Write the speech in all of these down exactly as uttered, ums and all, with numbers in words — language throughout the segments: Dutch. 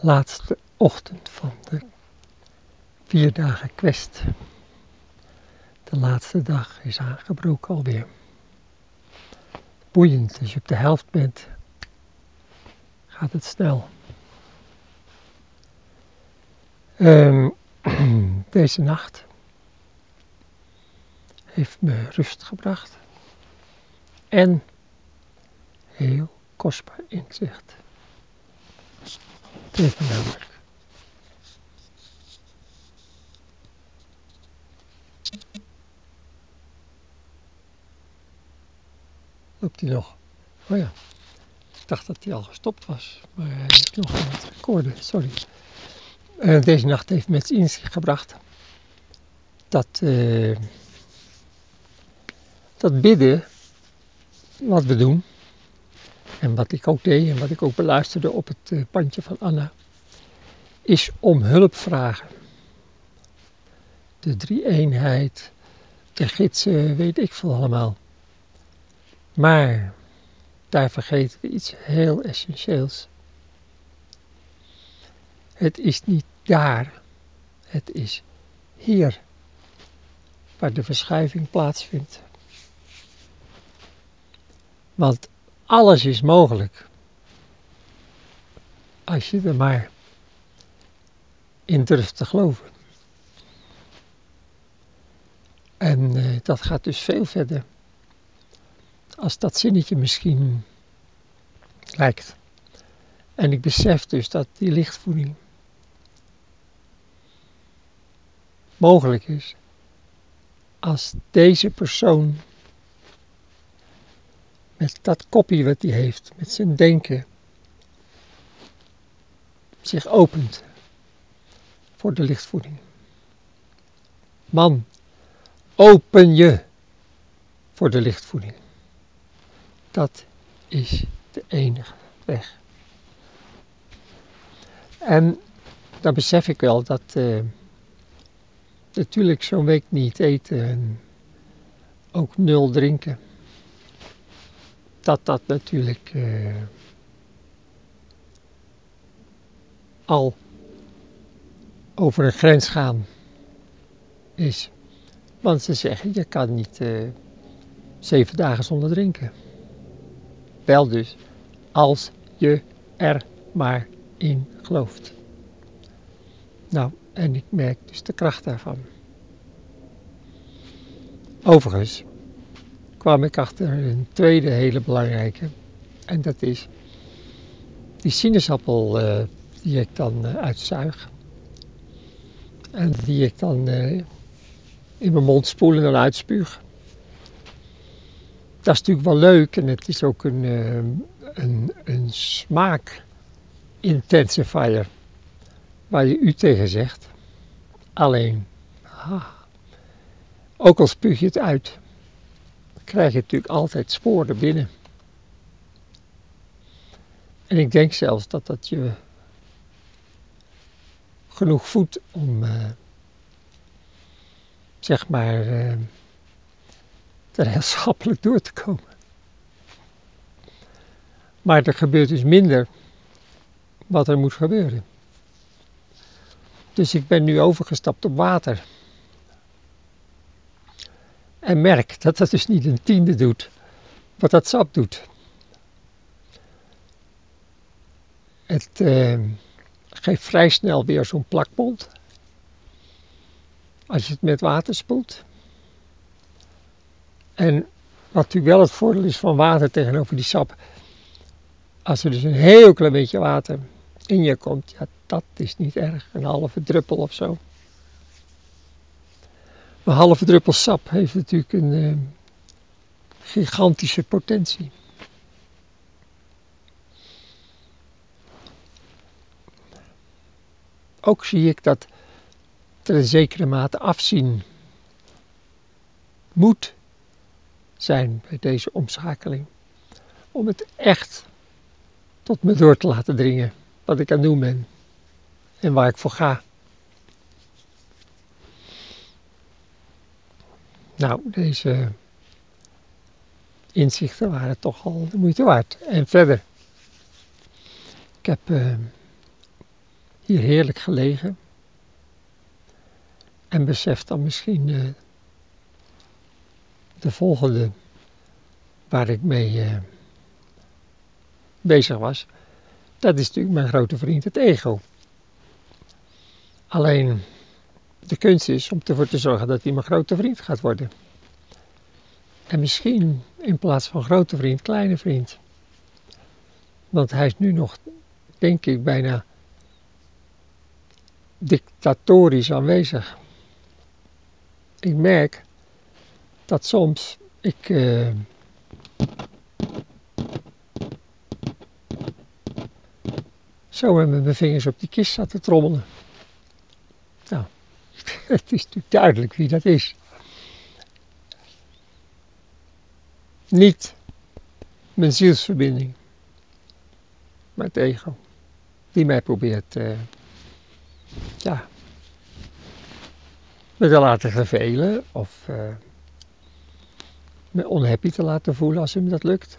laatste ochtend van de vier dagen quest. De laatste dag is aangebroken alweer. Boeiend, als je op de helft bent, gaat het snel. Um, deze nacht heeft me rust gebracht en heel kostbaar inzicht. Het heeft me namelijk loopt hij nog? Oh ja, ik dacht dat hij al gestopt was, maar hij is nog aan het recorden, sorry. Uh, deze nacht heeft me het inzicht gebracht dat, uh, dat bidden, wat we doen, en wat ik ook deed en wat ik ook beluisterde op het uh, pandje van Anna, is om hulp vragen. De drie-eenheid, de gidsen, weet ik veel allemaal. Maar daar vergeten we iets heel essentieels. Het is niet daar, het is hier waar de verschuiving plaatsvindt. Want alles is mogelijk als je er maar in durft te geloven. En uh, dat gaat dus veel verder als dat zinnetje misschien lijkt. En ik besef dus dat die lichtvoeding mogelijk is als deze persoon met dat kopje wat hij heeft, met zijn denken, zich opent voor de lichtvoeding. Man, open je voor de lichtvoeding. Dat is de enige weg. En dan besef ik wel dat uh, natuurlijk zo'n week niet eten en ook nul drinken, dat dat natuurlijk uh, al over een grens gaan is. Want ze zeggen, je kan niet uh, zeven dagen zonder drinken. Wel dus, als je er maar in gelooft. Nou, en ik merk dus de kracht daarvan. Overigens kwam ik achter een tweede hele belangrijke. En dat is die sinaasappel uh, die ik dan uh, uitzuig. En die ik dan uh, in mijn mond spoel en dan uitspuug. Dat is natuurlijk wel leuk en het is ook een, uh, een, een smaak-intensifier waar je u tegen zegt. Alleen, ah, ook al spuug je het uit, krijg je natuurlijk altijd sporen binnen. En ik denk zelfs dat dat je genoeg voedt om, uh, zeg maar, uh, er heel schappelijk door te komen. Maar er gebeurt dus minder wat er moet gebeuren. Dus ik ben nu overgestapt op water. En merk dat dat dus niet een tiende doet wat dat sap doet. Het uh, geeft vrij snel weer zo'n plakmond. Als je het met water spoelt. En wat natuurlijk wel het voordeel is van water tegenover die sap. Als er dus een heel klein beetje water in je komt. Ja, dat is niet erg. Een halve druppel of zo. Een halve druppel sap heeft natuurlijk een uh, gigantische potentie. Ook zie ik dat er een zekere mate afzien moet zijn bij deze omschakeling. Om het echt tot me door te laten dringen wat ik aan het doen ben en waar ik voor ga. Nou, deze inzichten waren toch al de moeite waard. En verder, ik heb uh, hier heerlijk gelegen. En besef dan misschien uh, de volgende waar ik mee uh, bezig was. Dat is natuurlijk mijn grote vriend, het ego. Alleen de kunst is om ervoor te zorgen dat hij mijn grote vriend gaat worden. En misschien in plaats van grote vriend, kleine vriend. Want hij is nu nog, denk ik, bijna dictatorisch aanwezig. Ik merk dat soms ik uh, zo met mijn vingers op die kist zat te trommelen. Nou, het is natuurlijk duidelijk wie dat is. Niet mijn zielsverbinding, maar het ego. Die mij probeert, uh, ja, me te laten vervelen of uh, me onhappy te laten voelen als hem dat lukt.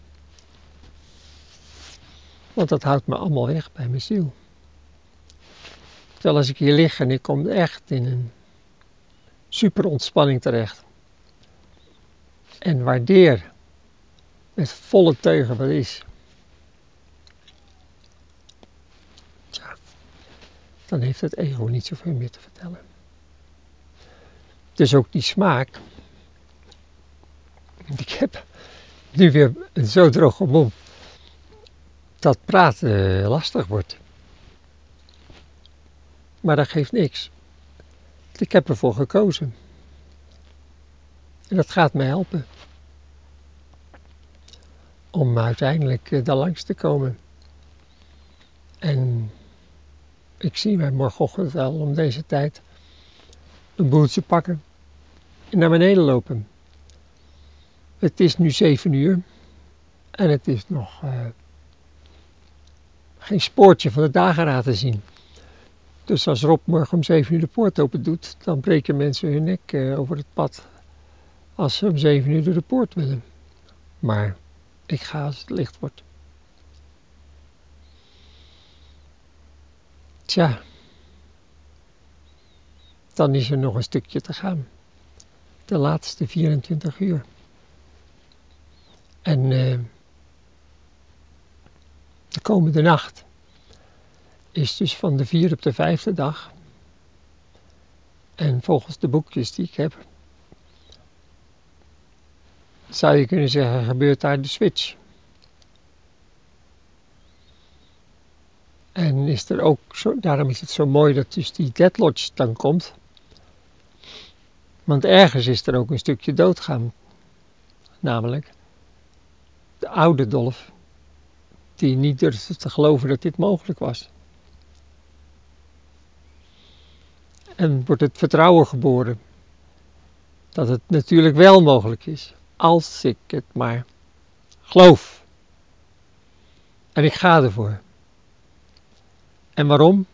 Want dat houdt me allemaal weg bij mijn ziel. Terwijl als ik hier lig en ik kom echt in een super ontspanning terecht. En waardeer met volle teugen wat is. Tja, dan heeft het ego niet zoveel meer te vertellen. Dus ook die smaak. Ik heb nu weer een zo droge mond dat praten lastig wordt. Maar dat geeft niks. Ik heb ervoor gekozen. En dat gaat mij helpen. Om uiteindelijk daar langs te komen. En ik zie mij morgenochtend wel om deze tijd een boeltje pakken en naar beneden lopen. Het is nu zeven uur en het is nog uh, geen spoortje van de dageraad te zien. Dus als Rob morgen om zeven uur de poort open doet, dan breken mensen hun nek uh, over het pad als ze om zeven uur door de poort willen. Maar ik ga als het licht wordt. Tja, dan is er nog een stukje te gaan. De laatste vierentwintig uur. En uh, de komende nacht is dus van de vierde op de vijfde dag. En volgens de boekjes die ik heb, zou je kunnen zeggen, gebeurt daar de switch. En is er ook zo, daarom is het zo mooi dat dus die Death Lodge dan komt. Want ergens is er ook een stukje doodgaan. Namelijk de oude Dolf, die niet durfde te geloven dat dit mogelijk was. En wordt het vertrouwen geboren dat het natuurlijk wel mogelijk is, als ik het maar geloof. En ik ga ervoor. En waarom?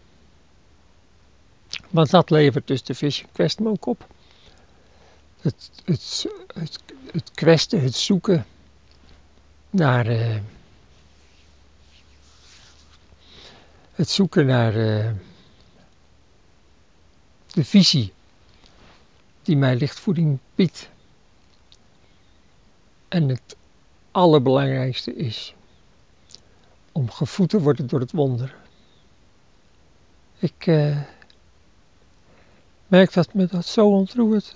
Want dat levert dus de Vision Quest me ook op. Het, het, het, het questen, het zoeken naar... Uh, het zoeken naar uh, de visie die mij lichtvoeding biedt. En het allerbelangrijkste is om gevoed te worden door het wonder. Ik uh, merk dat me dat zo ontroert.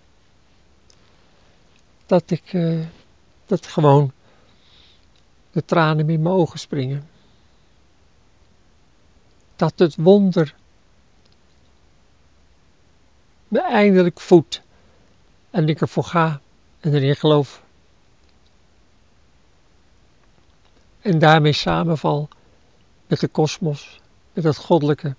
Dat ik uh, dat gewoon de tranen in mijn ogen springen. Dat het wonder me eindelijk voedt. En ik ervoor ga en erin geloof. En daarmee samenval met de kosmos, met het goddelijke.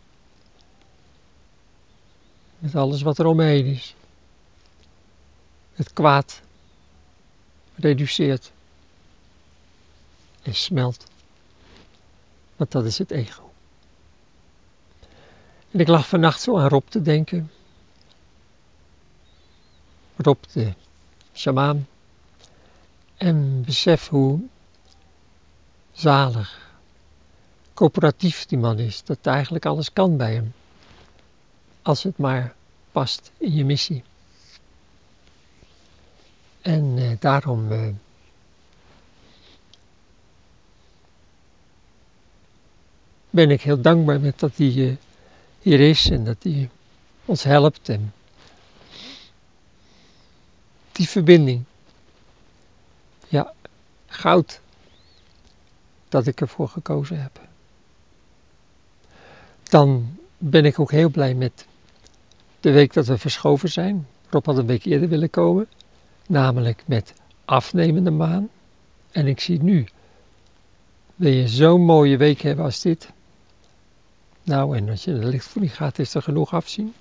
Met alles wat er omheen is. Het kwaad reduceert en smelt. Want dat is het ego. En ik lag vannacht zo aan Rob te denken. Rob de sjamaan. En besef hoe zalig, coöperatief die man is. Dat eigenlijk alles kan bij hem. Als het maar past in je missie. En uh, daarom uh, ben ik heel dankbaar met dat hij uh, hier is en dat hij ons helpt. En die verbinding. Ja, goud dat ik ervoor gekozen heb. Dan ben ik ook heel blij met de week dat we verschoven zijn. Rob had een week eerder willen komen. Namelijk met afnemende maan. En ik zie nu, wil je zo'n mooie week hebben als dit? Nou, en als je naar de lichtvoeding gaat, is er genoeg afzien.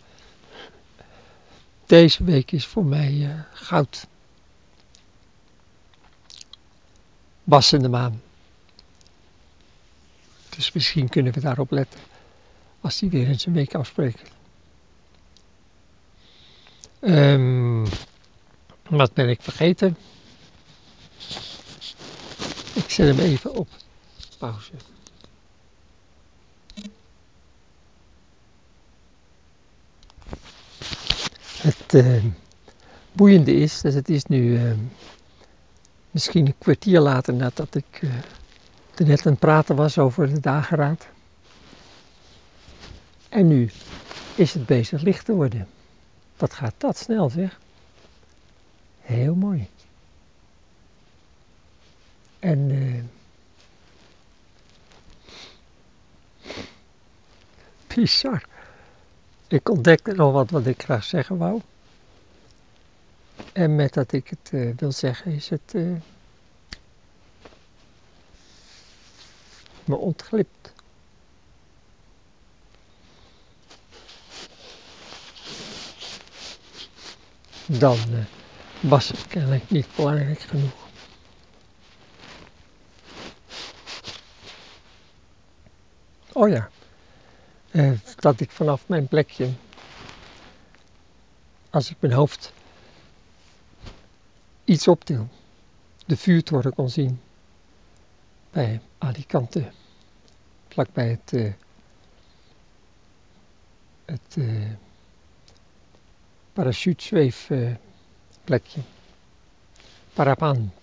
Deze week is voor mij uh, goud. Wassende maan. Dus misschien kunnen we daarop letten. Als die weer eens een week afspreken. Um, wat ben ik vergeten? Ik zet hem even op pauze. Het uh, boeiende is, dat het is nu uh, misschien een kwartier later nadat ik uh, er net aan het praten was over de dageraad. En nu is het bezig licht te worden. Wat gaat dat snel, zeg. Heel mooi. En uh, bizar. Ik ontdekte nog wat wat ik graag zeggen wou. En met dat ik het uh, wil zeggen is het uh, me ontglipt. Dan uh, was het kennelijk niet belangrijk genoeg. Oh ja, uh, dat ik vanaf mijn plekje, als ik mijn hoofd iets optil, de vuurtoren kon zien bij Alicante, vlakbij het, uh, het uh, parachutezweefplekje, uh, Parapant.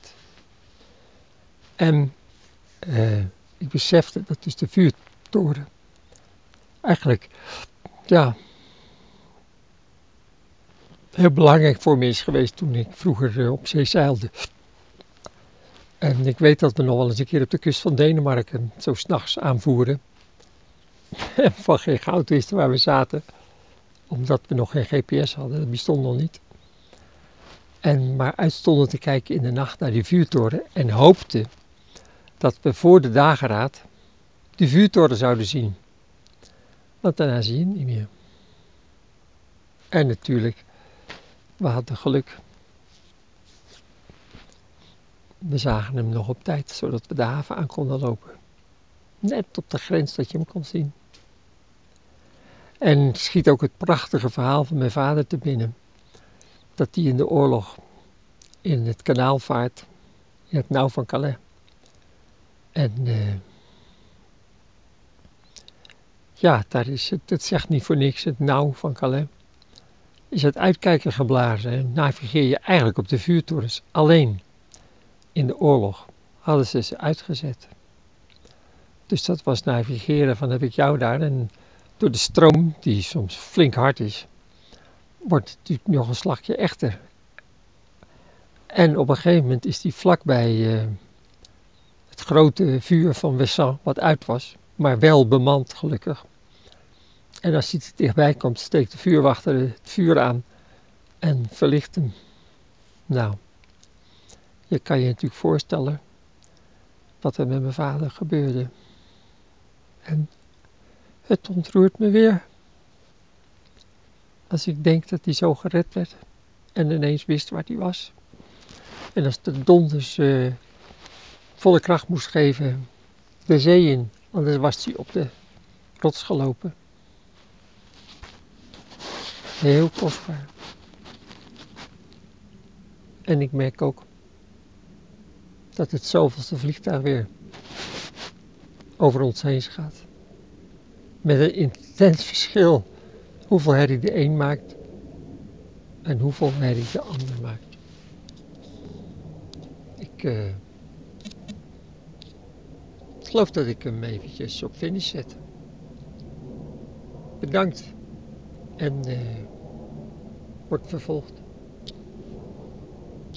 En uh, ik besefte dat dus de vuurtoren eigenlijk, ja, heel belangrijk voor me is geweest toen ik vroeger uh, op zee zeilde. En ik weet dat we nog wel eens een keer op de kust van Denemarken zo 's nachts aanvoeren. En van geen goud wisten waar we zaten. Omdat we nog geen G P S hadden, dat bestond nog niet. En maar uitstonden te kijken in de nacht naar die vuurtoren. En hoopten dat we voor de dageraad die vuurtoren zouden zien. Want daarna zie je hem niet meer. En natuurlijk, we hadden geluk. We zagen hem nog op tijd, zodat we de haven aan konden lopen. Net op de grens dat je hem kon zien. En schiet ook het prachtige verhaal van mijn vader te binnen. Dat hij in de oorlog in het kanaal vaart, in het nauw van Calais. En uh, ja, daar is het, het zegt niet voor niks, het nauw van Calais. Is het uitkijken geblazen en navigeer je eigenlijk op de vuurtorens. Alleen in de oorlog hadden ze ze uitgezet. Dus dat was navigeren van heb ik jou daar. En door de stroom, die soms flink hard is, wordt het natuurlijk nog een slagje echter. En op een gegeven moment is die vlakbij uh, het grote vuur van Wesson, wat uit was, maar wel bemand gelukkig. En als hij er dichtbij komt, steekt de vuurwachter het vuur aan en verlicht hem. Nou, je kan je natuurlijk voorstellen wat er met mijn vader gebeurde. En het ontroert me weer. Als ik denk dat hij zo gered werd en ineens wist waar hij was. En als de donders uh, volle kracht moest geven de zee in, anders was hij op de rots gelopen. Heel kostbaar. En ik merk ook dat het zoveelste vliegtuig weer over ons heen gaat. Met een intens verschil hoeveel herrie de een maakt en hoeveel herrie de ander maakt. Ik uh, geloof dat ik hem eventjes op finish zet. Bedankt en uh, wordt vervolgd.